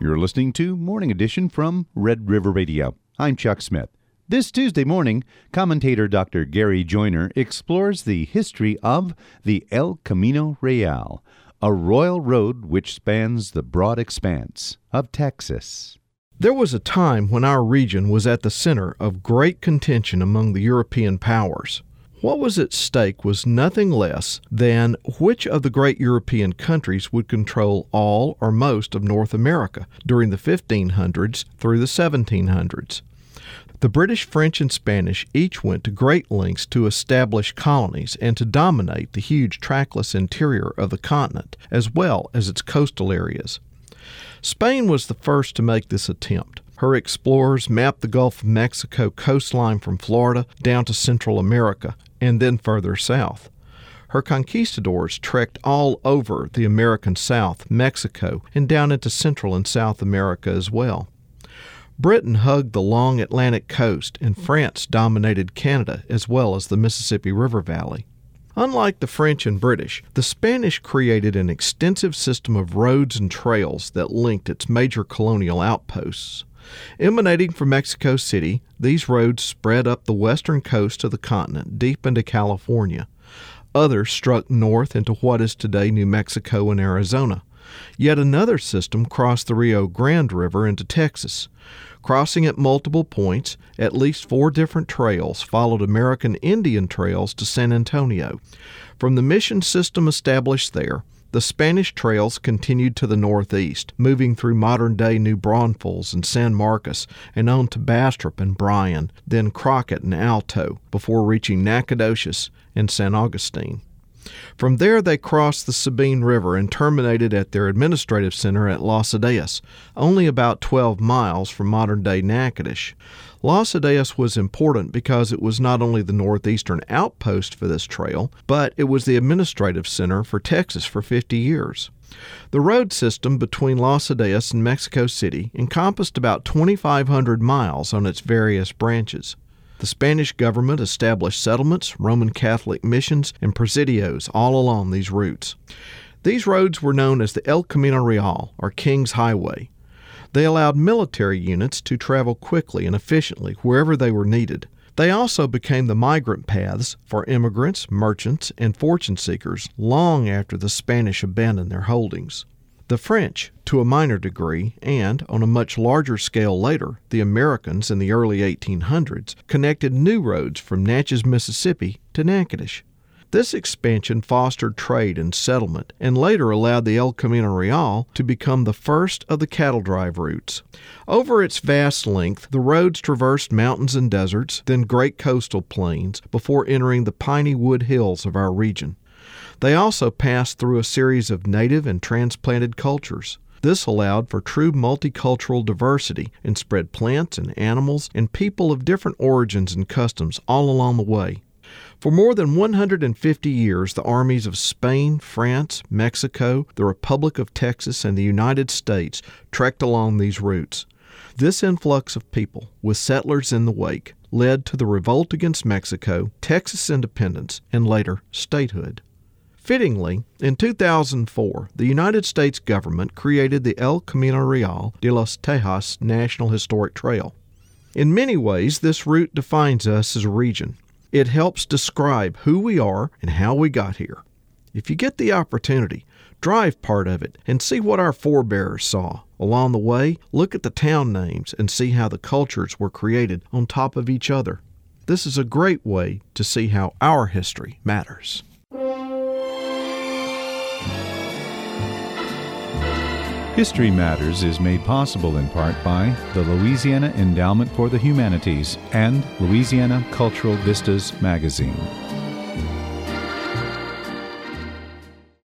You're listening to Morning Edition from Red River Radio. I'm Chuck Smith. This Tuesday morning, commentator Dr. Gary Joyner explores the history of the El Camino Real, a royal road which spans the broad expanse of Texas. There was a time when our region was at the center of great contention among the European powers. What was at stake was nothing less than which of the great European countries would control all or most of North America during the 1500s through the 1700s. The British, French, and Spanish each went to great lengths to establish colonies and to dominate the huge trackless interior of the continent, as well as its coastal areas. Spain was the first to make this attempt. Her explorers mapped the Gulf of Mexico coastline from Florida down to Central America, and then further south. Her conquistadors trekked all over the American South, Mexico, and down into Central and South America as well. Britain hugged the long Atlantic coast, and France dominated Canada as well as the Mississippi River Valley. Unlike the French and British, the Spanish created an extensive system of roads and trails that linked its major colonial outposts. Emanating from Mexico City, these roads spread up the western coast of the continent deep into California. Others struck north into what is today New Mexico and Arizona. Yet another system crossed the Rio Grande River into Texas. Crossing at multiple points, at least 4 different trails followed American Indian trails to San Antonio. From the mission system established there, the Spanish trails continued to the northeast, moving through modern-day New Braunfels and San Marcos and on to Bastrop and Bryan, then Crockett and Alto, before reaching Nacogdoches and San Augustine. From there they crossed the Sabine River and terminated at their administrative center at Los Ideas, only about 12 miles from modern-day Natchitoches. Los Ideas was important because it was not only the northeastern outpost for this trail, but it was the administrative center for Texas for 50 years. The road system between Los Ideas and Mexico City encompassed about 2,500 miles on its various branches. The Spanish government established settlements, Roman Catholic missions, and presidios all along these routes. These roads were known as the El Camino Real, or King's Highway. They allowed military units to travel quickly and efficiently wherever they were needed. They also became the migrant paths for immigrants, merchants, and fortune seekers long after the Spanish abandoned their holdings. The French, to a minor degree, and, on a much larger scale later, the Americans in the early 1800s, connected new roads from Natchez, Mississippi to Natchitoches. This expansion fostered trade and settlement, and later allowed the El Camino Real to become the first of the cattle drive routes. Over its vast length, the roads traversed mountains and deserts, then great coastal plains, before entering the piney wood hills of our region. They also passed through a series of native and transplanted cultures. This allowed for true multicultural diversity and spread plants and animals and people of different origins and customs all along the way. For more than 150 years, the armies of Spain, France, Mexico, the Republic of Texas, and the United States trekked along these routes. This influx of people, with settlers in the wake, led to the revolt against Mexico, Texas independence, and later statehood. Fittingly, in 2004, the United States government created the El Camino Real de los Tejas National Historic Trail. In many ways, this route defines us as a region. It helps describe who we are and how we got here. If you get the opportunity, drive part of it and see what our forebears saw. Along the way, look at the town names and see how the cultures were created on top of each other. This is a great way to see how our history matters. History Matters is made possible in part by the Louisiana Endowment for the Humanities and Louisiana Cultural Vistas magazine.